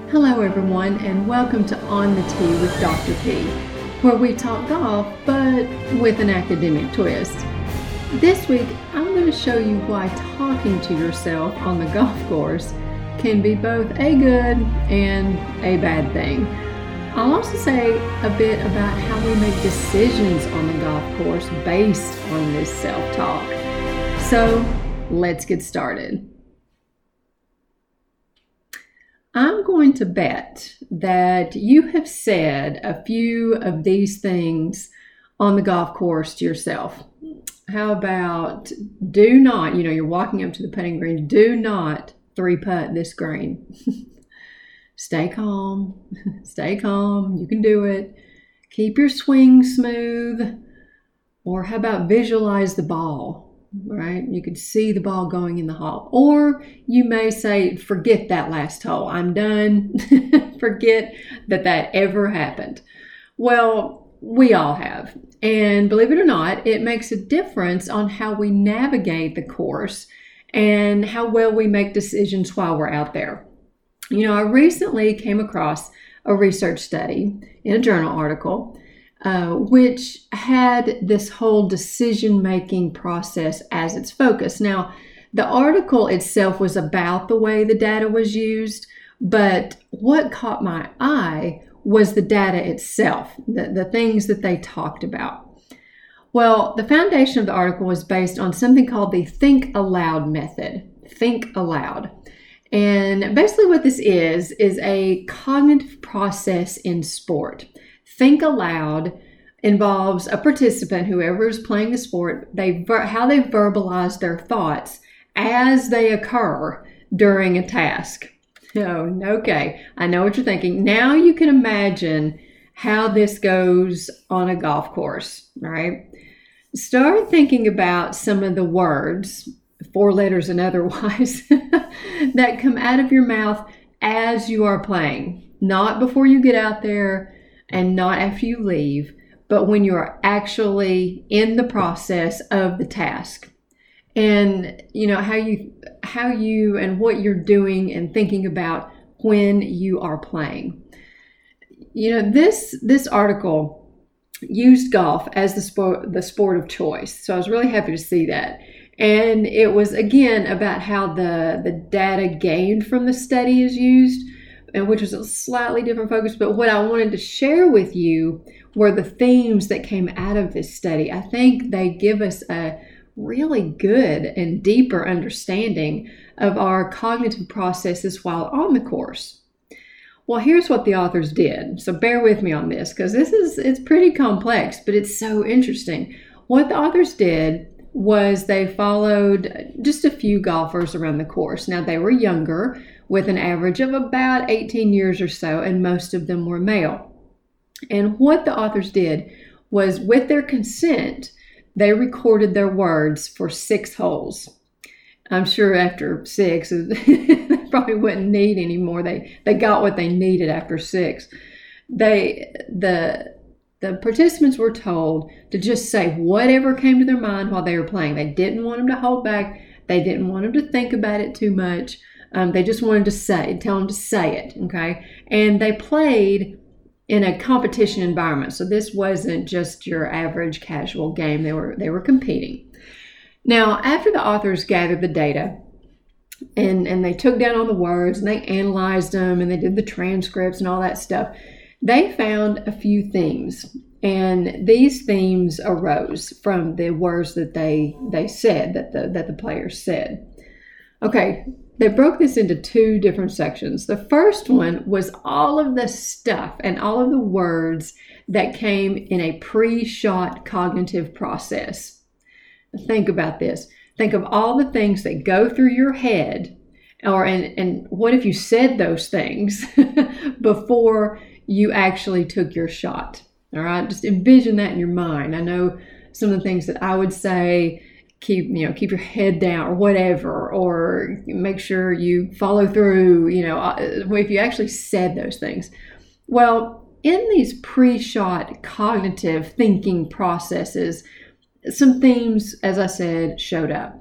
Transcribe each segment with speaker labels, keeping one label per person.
Speaker 1: Hello everyone and welcome to On the Tee with Dr. P, where we talk golf but with an academic twist. This week I'm going to show you why talking to yourself on the golf course can be both a good and a bad thing. I'll also say a bit about how we make decisions on the golf course based on this self-talk. So let's get started. I'm going to bet that you have said a few of these things on the golf course to yourself. How about do not, you're walking up to the putting green, do not three putt this green. Stay calm, you can do it. Keep your swing smooth. Or how about visualize the ball? Right? You could see the ball going in the hole. Or you may say, forget that last hole. I'm done. Forget that ever happened. Well, we all have. And believe it or not, it makes a difference on how we navigate the course and how well we make decisions while we're out there. I recently came across a research study in a journal article which had this whole decision-making process as its focus. Now, the article itself was about the way the data was used, but what caught my eye was the data itself, the things that they talked about. Well, the foundation of the article was based on something called the Think Aloud method. Think aloud. And basically what this is a cognitive process in sport. Think aloud involves a participant, whoever is playing the sport, how they verbalize their thoughts as they occur during a task. Oh, okay, I know what you're thinking. Now you can imagine how this goes on a golf course, all right? Start thinking about some of the words, 4 letters and otherwise, that come out of your mouth as you are playing. Not before you get out there and not after you leave, but when you are actually in the process of the task. And how you and what you're doing and thinking about when you are playing. This article used golf as the sport of choice. So I was really happy to see that. And it was again about how the data gained from the study is used, and which was a slightly different focus. But what I wanted to share with you were the themes that came out of this study. I think they give us a really good and deeper understanding of our cognitive processes while on the course. Well, here's what the authors did. So bear with me on this because it's pretty complex, but it's so interesting. What the authors did was they followed just a few golfers around the course. Now, they were younger, with an average of about 18 years or so, and most of them were male. And what the authors did was, with their consent, they recorded their words for 6 holes. I'm sure after 6, they probably wouldn't need any more. They got what they needed after 6. The participants were told to just say whatever came to their mind while they were playing. They didn't want them to hold back. They didn't want them to think about it too much. They just wanted to tell them to say it, okay? And they played in a competition environment. So this wasn't just your average casual game. They were competing. Now, after the authors gathered the data and they took down all the words and they analyzed them and they did the transcripts and all that stuff, they found a few themes. And these themes arose from the words that they said, that the players said. Okay, they broke this into 2 different sections. The first one was all of the stuff and all of the words that came in a pre-shot cognitive process. Think about this. Think of all the things that go through your head, and what if you said those things before you actually took your shot? All right, just envision that in your mind. I know some of the things that I would say. Keep your head down or whatever, or make sure you follow through, if you actually said those things. Well, in these pre-shot cognitive thinking processes, some themes, as I said, showed up.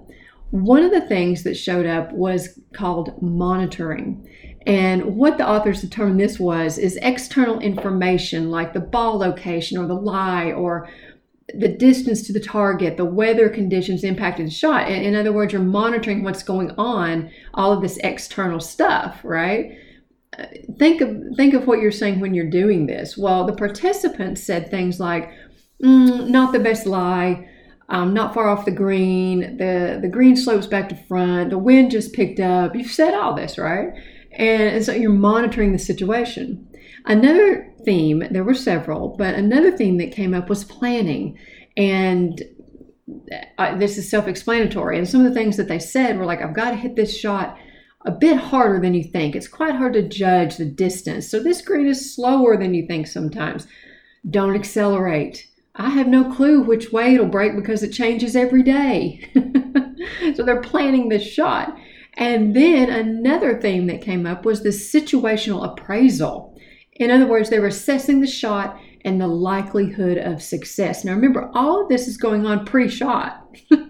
Speaker 1: one of the things that showed up was called monitoring. And what the authors determined this is external information like the ball location or the lie or the distance to the target, the weather conditions impacted the shot. In other words, you're monitoring what's going on, all of this external stuff, right? Think of what you're saying when you're doing this. Well, the participants said things like, not the best lie, not far off the green, the green slopes back to front, the wind just picked up. You've said all this, right? And so you're monitoring the situation. Another theme, there were several, but another theme that came up was planning. And this is self-explanatory. And some of the things that they said were like, I've got to hit this shot a bit harder than you think. It's quite hard to judge the distance. So this green is slower than you think sometimes. Don't accelerate. I have no clue which way it'll break because it changes every day. So they're planning this shot. And then another theme that came up was the situational appraisal. In other words, they were assessing the shot and the likelihood of success. Now remember, all of this is going on pre-shot.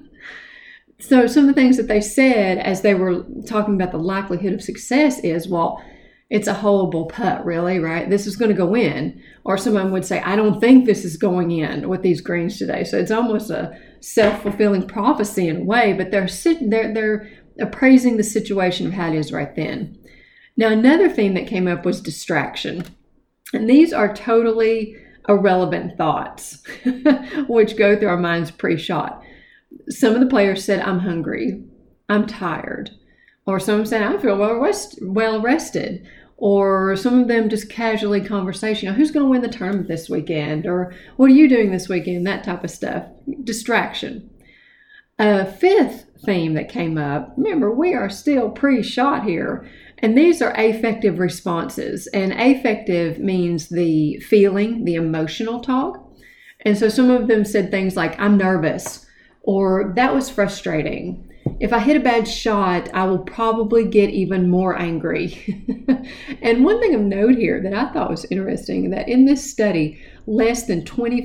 Speaker 1: So some of the things that they said as they were talking about the likelihood of success is, well, it's a holeable putt, really, right? This is going to go in. Or someone would say, I don't think this is going in with these greens today. So it's almost a self-fulfilling prophecy in a way, but they're appraising the situation of how it is right then. Now, another theme that came up was distraction. And these are totally irrelevant thoughts, which go through our minds pre-shot. Some of the players said, I'm hungry, I'm tired. Or some said, I feel well rested. Or some of them just casually conversation, who's going to win the tournament this weekend? Or what are you doing this weekend? That type of stuff. Distraction. A fifth theme that came up, remember, we are still pre-shot here. And these are affective responses. And affective means the feeling, the emotional talk. And so some of them said things like, I'm nervous, or that was frustrating. If I hit a bad shot, I will probably get even more angry. And one thing of note here that I thought was interesting, that in this study, less than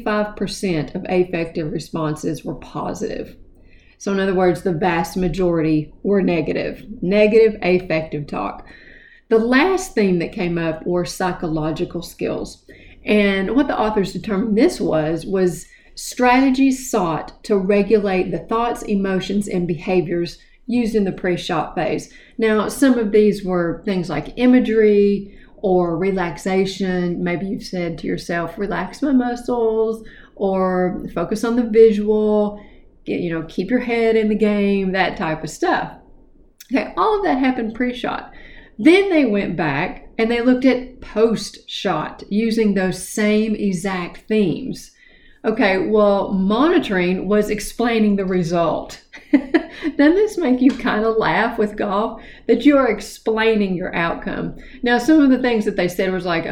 Speaker 1: 25% of affective responses were positive. So in other words, the vast majority were negative affective talk. The last theme that came up were psychological skills. And what the authors determined this was strategies sought to regulate the thoughts, emotions, and behaviors used in the pre-shot phase. Now, some of these were things like imagery or relaxation. Maybe you've said to yourself, relax my muscles, or focus on the visual, keep your head in the game, that type of stuff. Okay, all of that happened pre-shot. Then they went back and they looked at post-shot using those same exact themes. Okay, well, monitoring was explaining the result. Doesn't this make you kind of laugh with golf? That you are explaining your outcome. Now, some of the things that they said was like,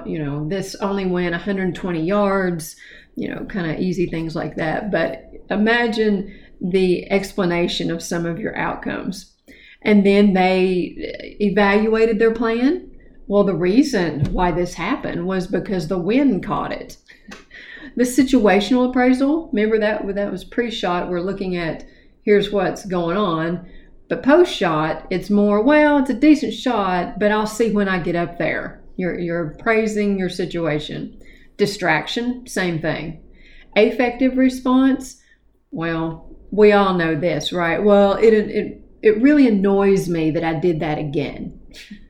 Speaker 1: this only went 120 yards, kind of easy things like that. But imagine the explanation of some of your outcomes. And then they evaluated their plan. Well, the reason why this happened was because the wind caught it. The situational appraisal, remember that was pre-shot. We're looking at here's what's going on. But post-shot, it's more, well, it's a decent shot, but I'll see when I get up there. You're appraising your situation. Distraction, same thing. Affective response, well, we all know this, right? Well, it really annoys me that I did that again.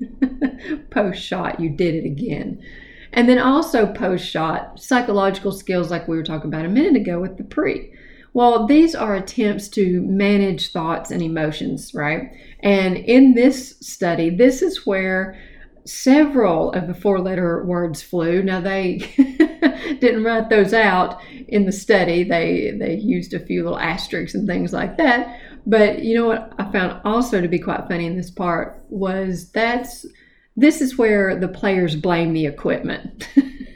Speaker 1: Post-shot, you did it again. And then also post-shot, psychological skills like we were talking about a minute ago with the pre. Well, these are attempts to manage thoughts and emotions, right? And in this study, this is where several of the four-letter words flew. Now, they didn't write those out in the study. They used a few little asterisks and things like that. But you know what I found also to be quite funny in this part was this is where the players blame the equipment.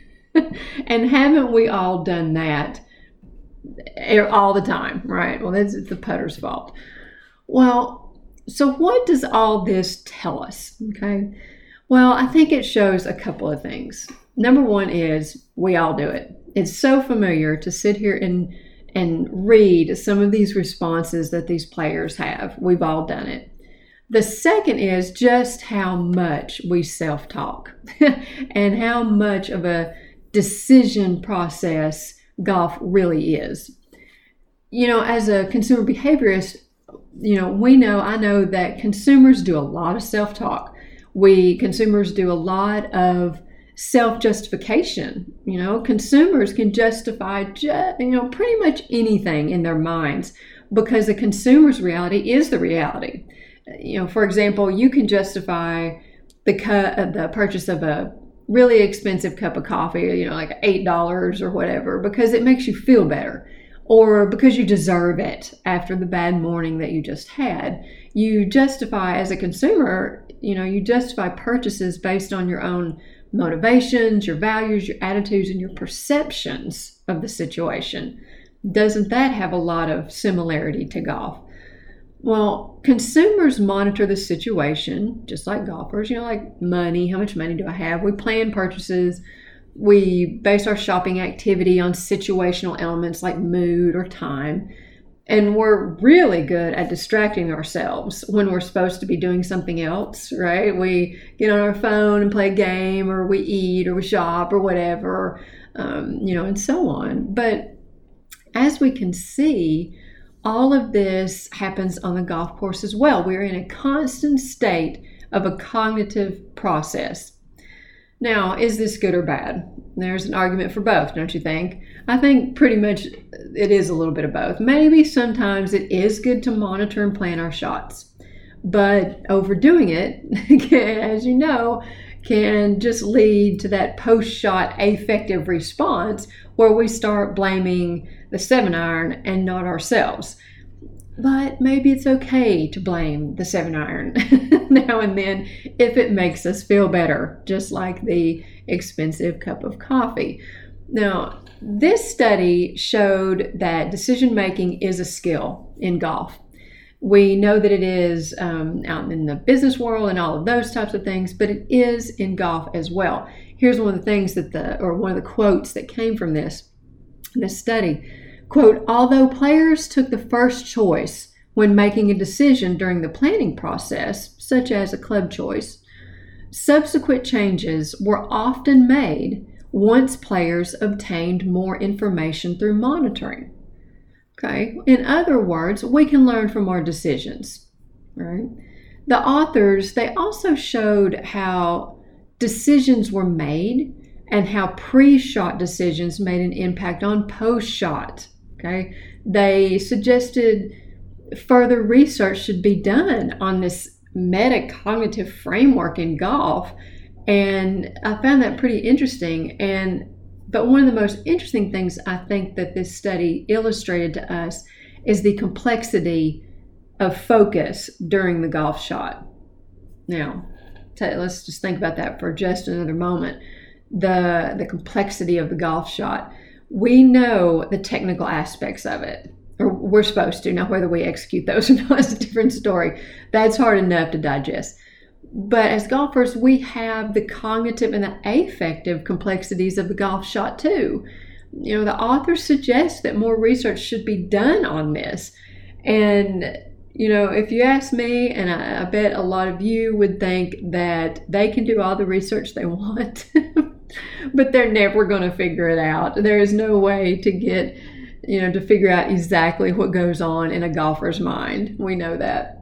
Speaker 1: And haven't we all done that all the time, right? Well, it's the putter's fault. Well, so what does all this tell us? Okay. Well, I think it shows a couple of things. Number one is we all do it. It's so familiar to sit here and and read some of these responses that these players have. We've all done it. The second is just how much we self-talk and how much of a decision process golf really is. As a consumer behaviorist, I know that consumers do a lot of self-talk. Consumers do a lot of self-justification. Consumers can justify pretty much anything in their minds because the consumer's reality is the reality. For example, you can justify the purchase of a really expensive cup of coffee, like $8 or whatever, because it makes you feel better, or because you deserve it after the bad morning that you just had. You justify, as a consumer, you justify purchases based on your own motivations, your values, your attitudes, and your perceptions of the situation. Doesn't that have a lot of similarity to golf? Well, consumers monitor the situation just like golfers, like money. How much money do I have? We plan purchases. We base our shopping activity on situational elements like mood or time. And we're really good at distracting ourselves when we're supposed to be doing something else, right? We get on our phone and play a game, or we eat, or we shop, or whatever, and so on. But as we can see, all of this happens on the golf course as well. We're in a constant state of a cognitive process. Now, is this good or bad? There's an argument for both, don't you think? I think pretty much it is a little bit of both. Maybe sometimes it is good to monitor and plan our shots, but overdoing it, as you know, can just lead to that post-shot affective response where we start blaming the 7-iron and not ourselves. But maybe it's okay to blame the 7-iron now and then if it makes us feel better, just like the expensive cup of coffee. Now, this study showed that decision-making is a skill in golf. We know that it is out in the business world and all of those types of things, but it is in golf as well. Here's one of the things one of the quotes that came from this study. Quote, although players took the first choice when making a decision during the planning process, such as a club choice, subsequent changes were often made once players obtained more information through monitoring. Okay. In other words, we can learn from our decisions, right? The authors, they also showed how decisions were made and how pre-shot decisions made an impact on post-shot. Okay. They suggested further research should be done on this metacognitive framework in golf, and I found that pretty interesting. But one of the most interesting things I think that this study illustrated to us is the complexity of focus during the golf shot. Now, let's just think about that for just another moment. The complexity of the golf shot. We know the technical aspects of it, or we're supposed to. Now, whether we execute those or not is a different story. That's hard enough to digest. But as golfers, we have the cognitive and the affective complexities of the golf shot too. The authors suggest that more research should be done on this. And, if you ask me, and I bet a lot of you would think that they can do all the research they want, but they're never going to figure it out. There is no way to get, to figure out exactly what goes on in a golfer's mind. We know that.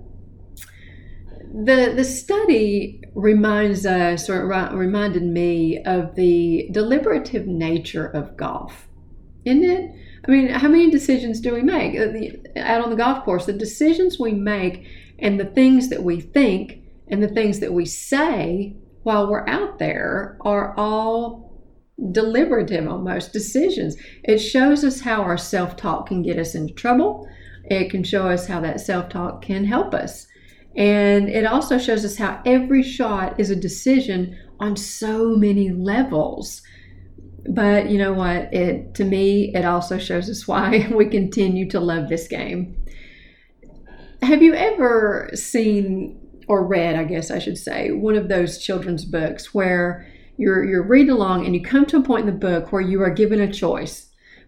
Speaker 1: The study reminds us, or reminded me, of the deliberative nature of golf, isn't it? I mean, how many decisions do we make out on the golf course? The decisions we make and the things that we think and the things that we say while we're out there are all deliberative, almost decisions. It shows us how our self-talk can get us into trouble. It can show us how that self-talk can help us. And it also shows us how every shot is a decision on so many levels. But you know what? To me, it also shows us why we continue to love this game. Have you ever seen, or read, I guess I should say, one of those children's books where you're reading along and you come to a point in the book where you are given a choice?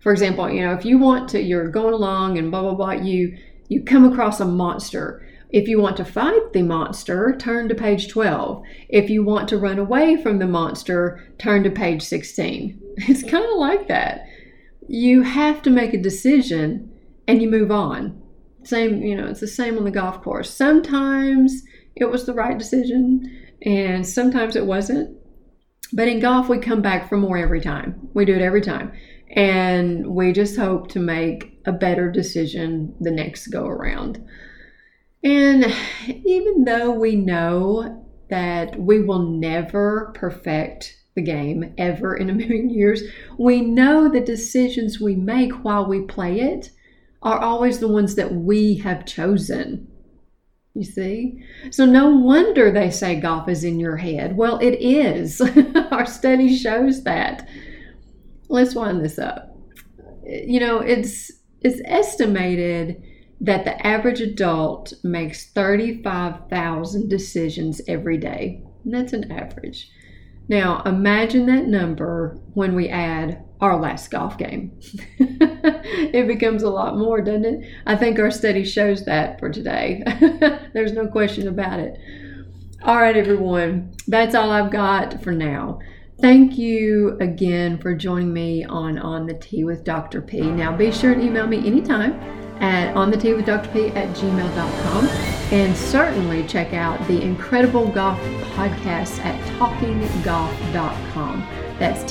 Speaker 1: For example, if you want to, you're going along and blah, blah, blah, you come across a monster. If you want to fight the monster, turn to page 12. If you want to run away from the monster, turn to page 16. It's kind of like that. You have to make a decision and you move on. Same, it's the same on the golf course. Sometimes it was the right decision and sometimes it wasn't. But in golf, we come back for more every time. We do it every time. And we just hope to make a better decision the next go around. And even though we know that we will never perfect the game ever in a million years, we know the decisions we make while we play it are always the ones that we have chosen. You see? So no wonder they say golf is in your head. Well, it is. Our study shows that. Let's wind this up. It's estimated that the average adult makes 35,000 decisions every day. And that's an average. Now, imagine that number when we add our last golf game. It becomes a lot more, doesn't it? I think our study shows that for today. There's no question about it. All right, everyone. That's all I've got for now. Thank you again for joining me on The Tee with Dr. P. Now, be sure to email me anytime at ontheteawithdrp@gmail.com, and certainly check out the Incredible Golf podcast at talkinggolf.com. That's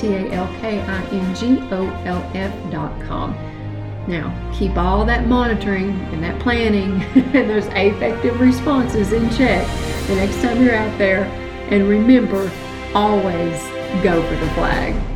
Speaker 1: TALKINGOLF.com. Now, keep all that monitoring and that planning and those affective responses in check the next time you're out there, and remember, always go for the flag.